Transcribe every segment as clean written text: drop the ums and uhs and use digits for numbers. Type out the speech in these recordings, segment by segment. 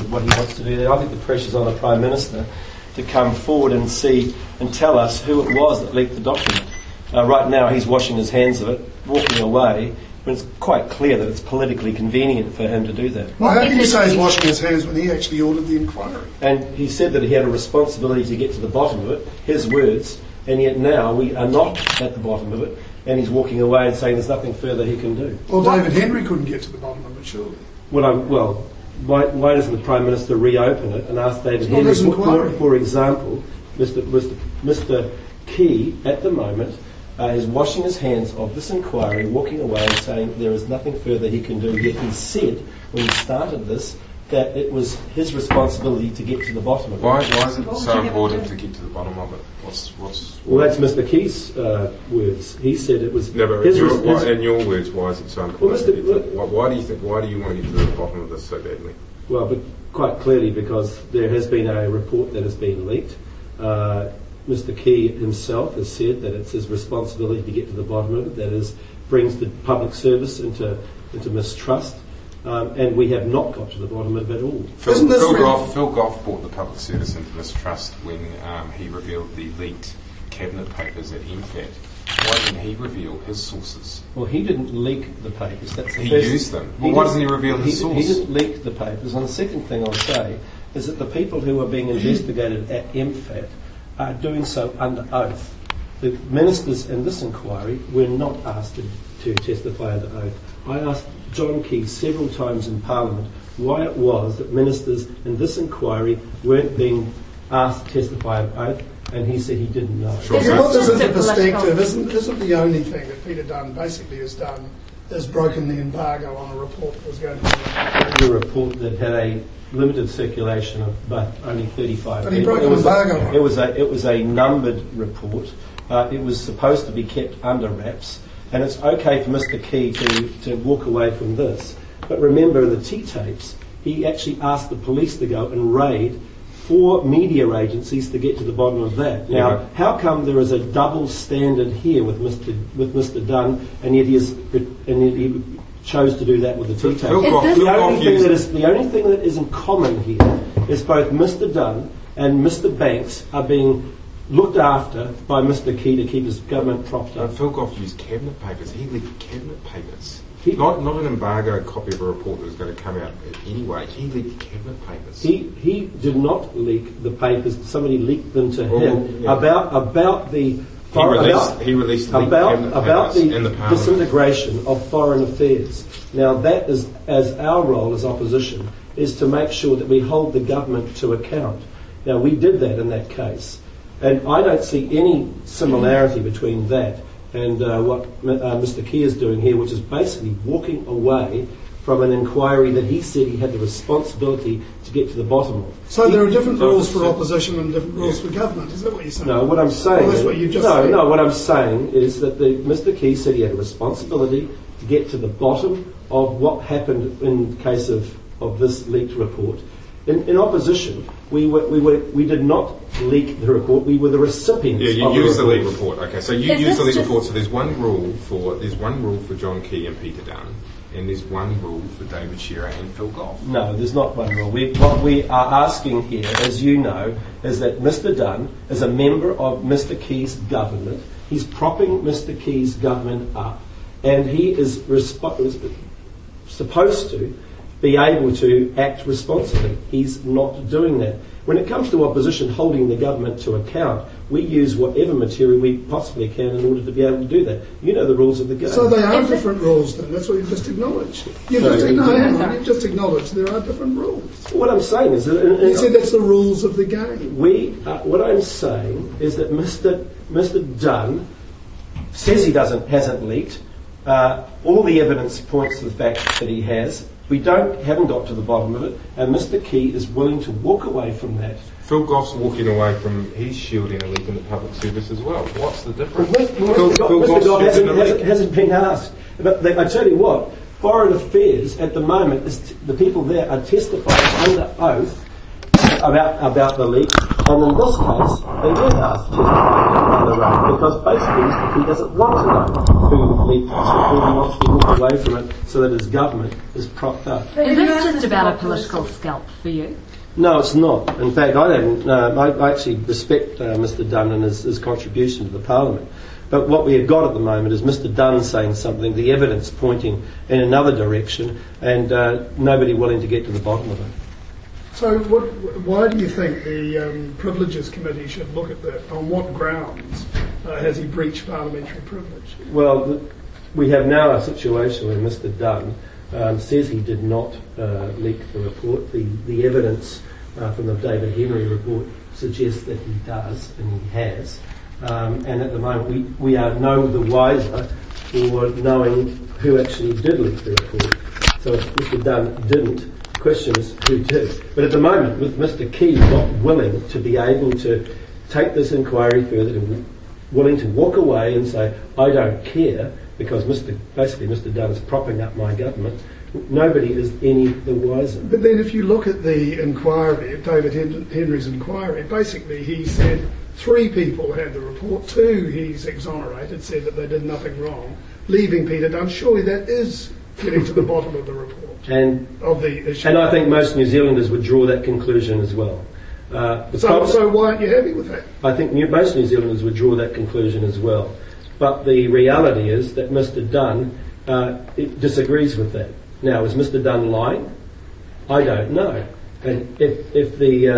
what he wants to do there. I think the pressure's on the Prime Minister to come forward and see and tell us who it was that leaked the document. Right now he's washing his hands of it, walking away, but it's quite clear that it's politically convenient for him to do that. Well, how can you say he's washing his hands when he actually ordered the inquiry? And he said that he had a responsibility to get to the bottom of it, his words, and yet now we are not at the bottom of it, and he's walking away and saying there's nothing further he can do. Well, David Henry couldn't get to the bottom of it, surely. Why doesn't the Prime Minister reopen it and ask David Henry, for example, Mr. Key at the moment is washing his hands of this inquiry, walking away and saying there is nothing further he can do, yet he said when he started this that it was his responsibility to get to the bottom of it. Why is it so important to get to the bottom of it? Well, that's Mr. Key's words. He said it was in your words, why is it so important? Why do you want to get to the bottom of this so badly? Well, but quite clearly because there has been a report that has been leaked. Mr. Key himself has said that it's his responsibility to get to the bottom of it. That is, brings the public service into mistrust, and we have not got to the bottom of it at all. Phil Goff brought the public service into mistrust when he revealed the leaked cabinet papers at MFAT. Why didn't he reveal his sources? Well, he didn't leak the papers. He used them. Well, why doesn't he reveal his source? He didn't leak the papers. And the second thing I'll say is that the people who are being investigated at MFAT are doing so under oath. The ministers in this inquiry were not asked to testify under oath. I asked John Key several times in Parliament why it was that ministers in this inquiry weren't being asked to testify under oath, and he said he didn't know. Sure. So what this is the perspective, isn't the only thing that Peter Dunn basically has done is broken the embargo on a report that was going to be a report that had a limited circulation of but only 35 But he broke the embargo. It was a numbered report. It was supposed to be kept under wraps, and it's okay for Mr. Key to walk away from this. But remember, in the T-tapes, he actually asked the police to go and raid 4 media agencies to get to the bottom of that. Now, how come there is a double standard here with Mr. Dunn, and yet he chose to do that with the T-tapes? The only thing that is in common here is both Mr. Dunn and Mr. Banks are being looked after by Mr. Key to keep his government propped up. Phil Goff used cabinet papers. He leaked cabinet papers. Not an embargo copy of a report that was going to come out anyway. He leaked cabinet papers. He did not leak the papers. Somebody leaked them to him about the He released the disintegration of foreign affairs. Now that is, as our role as opposition, is to make sure that we hold the government to account. Now we did that in that case, and I don't see any similarity between that and what Mr. Key is doing here, which is basically walking away from an inquiry that he said he had the responsibility to get to the bottom of. So there are different rules for opposition and different rules for government. Is that what you're saying? No, what I'm saying. Well, that's what you just said. No, what I'm saying is that Mr. Key said he had a responsibility to get to the bottom of what happened in the case of this leaked report. In opposition, we did not leak the report. We were the recipients. Yeah, you of used the leak report. Okay, so you used the leak report. So there's one rule for John Key and Peter Dunn, and there's one rule for David Shearer and Phil Goff. No, there's not one rule. What we are asking here, as you know, is that Mr. Dunn is a member of Mr. Key's government. He's propping Mr. Key's government up, and he is supposed to be able to act responsibly. He's not doing that. When it comes to opposition holding the government to account, we use whatever material we possibly can in order to be able to do that. You know the rules of the game. So they are different rules then? That's what you've just acknowledged. You've just acknowledged there are different rules. What I'm saying is that... You said that's the rules of the game. What I'm saying is that Mr. Dunn says he hasn't leaked. All the evidence points to the fact that he has. We haven't got to the bottom of it, and Mr. Key is willing to walk away from that. Phil Goff's walking away from his shielding a leak in the public service as well. What's the difference? Mr. Goff hasn't been asked. But I tell you what, Foreign Affairs at the moment, the people there are testifying under oath about the leak And in this case, they weren't asked to testify under oath because basically Mr. Key doesn't want to know who leaked this report. He wants to walk away from it so that his government is propped up. Is this just about a political scalp for you? No, it's not. In fact, I actually respect Mr. Dunn and his contribution to the Parliament. But what we have got at the moment is Mr. Dunn saying something, the evidence pointing in another direction, and nobody willing to get to the bottom of it. So why do you think the Privileges Committee should look at that? On what grounds has he breached parliamentary privilege? Well, we have now a situation where Mr. Dunn says he did not leak the report. The evidence from the David Henry report suggests that he does, and he has. And at the moment, we are no the wiser for knowing who actually did leak the report. So if Mr. Dunn didn't, the question is who did. But at the moment, with Mr. Key not willing to be able to take this inquiry further, and willing to walk away and say, I don't care, because Mr. Dunn is propping up my government, nobody is any the wiser. But then if you look at the inquiry, David Henry's inquiry, basically he said 3 people had the report, 2 he's exonerated, said that they did nothing wrong, leaving Peter Dunn. Surely that is getting to the bottom of the report, of the issue. And I think most New Zealanders would draw that conclusion as well. So why aren't you happy with that? I think most New Zealanders would draw that conclusion as well. But the reality is that Mr. Dunn disagrees with that. Now, is Mr. Dunn lying? I don't know. And if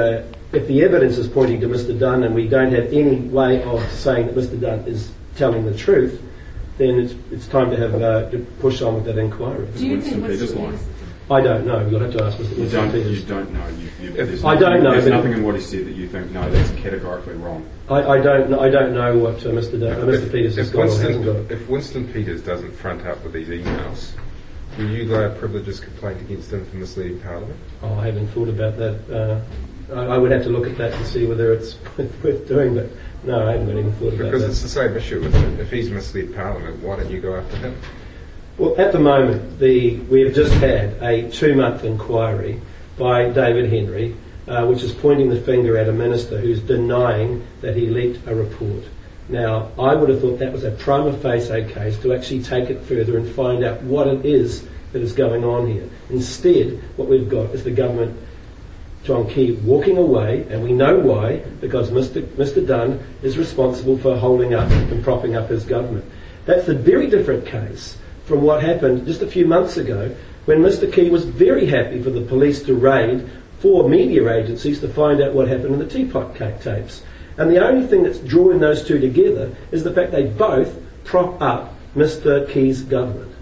the evidence is pointing to Mr. Dunn and we don't have any way of saying that Mr. Dunn is telling the truth, then it's time to have to push on with that inquiry. Do you think Peters lying? I don't know. You'll have to ask Mr. Peters. You don't know. I don't know. There's nothing in what he said that you think, no, that's categorically wrong. I don't know what Mr. Peters has got or hasn't got. If Winston Peters doesn't front up with these emails, will you lay a privileges complaint against him for misleading Parliament? Oh, I haven't thought about that. I would have to look at that to see whether it's worth doing, but no, I haven't even thought about that. Because it's the same issue, isn't it? If he's misled Parliament, why don't you go after him? Well, at the moment, we have just had a 2-month inquiry by David Henry, which is pointing the finger at a minister who's denying that he leaked a report. Now, I would have thought that was a prima facie case to actually take it further and find out what it is that is going on here. Instead, what we've got is the government, John Key, walking away, and we know why, because Mr. Dunn is responsible for holding up and propping up his government. That's a very different case from what happened just a few months ago when Mr. Key was very happy for the police to raid 4 media agencies to find out what happened in the Teapot tapes. And the only thing that's drawing those two together is the fact they both prop up Mr. Key's government.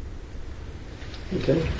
Okay.